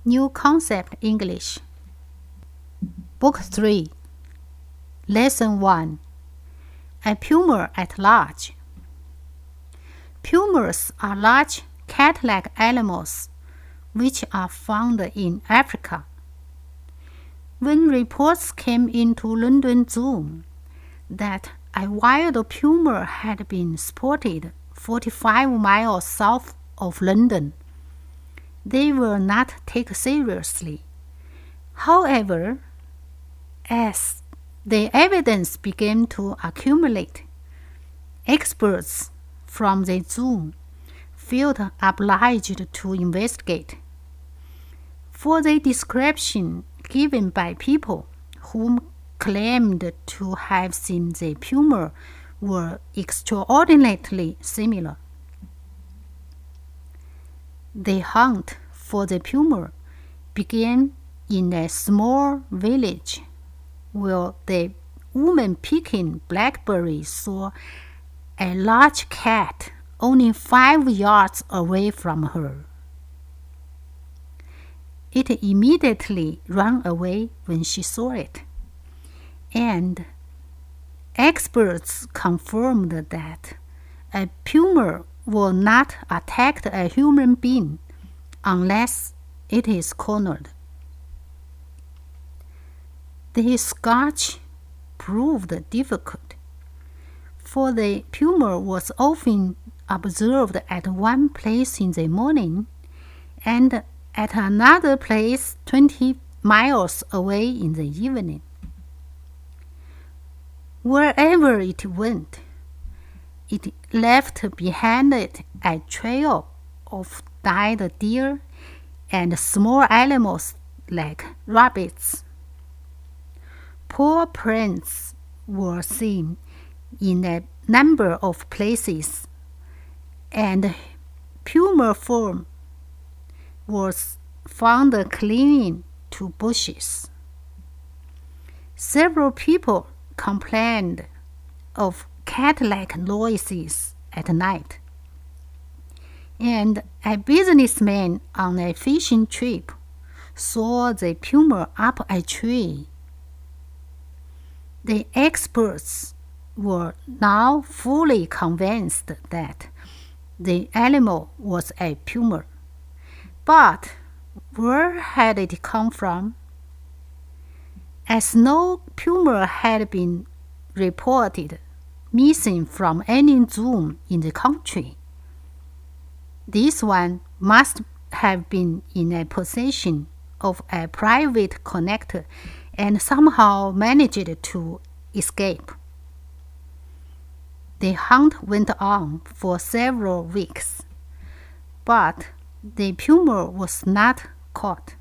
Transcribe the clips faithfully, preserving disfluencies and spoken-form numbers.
New Concept English. Book three. Lesson one. A puma at large. Pumas are large cat-like animals which are found in Africa. When reports came into London Zoo that a wild puma had been spotted forty-five miles south of London, they were not taken seriously. However, as the evidence began to accumulate, experts from the zoo felt obliged to investigate. For the description given by people who claimed to have seen the puma were extraordinarily similar. The hunt for the puma began in a small village where the woman picking blackberries saw a large cat only five yards away from her. It immediately ran away when she saw it, and experts confirmed that a puma will not attack a human being unless it is cornered. The search proved difficult, for the puma was often observed at one place in the morning and at another place twenty miles away in the evening. Wherever it went, it left behind it a trail of dead deer and small animals like rabbits. Paw prints were seen in a number of places, and puma fur was found clinging to bushes. Several people complained of cat-like noises at night, and a businessman on a fishing trip saw the puma up a tree. The experts were now fully convinced that the animal was a puma. But where had it come from? As no puma had been reported missing from any zoo in the country, this one must have been in a possession of a private connector and somehow managed to escape. The hunt went on for several weeks, but the puma was not caught.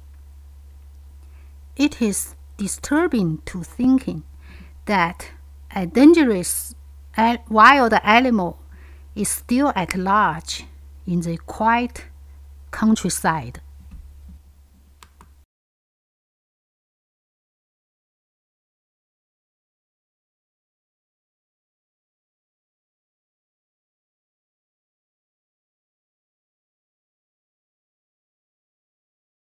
It is disturbing to think that a dangerous wild animal is still at large in the quiet countryside.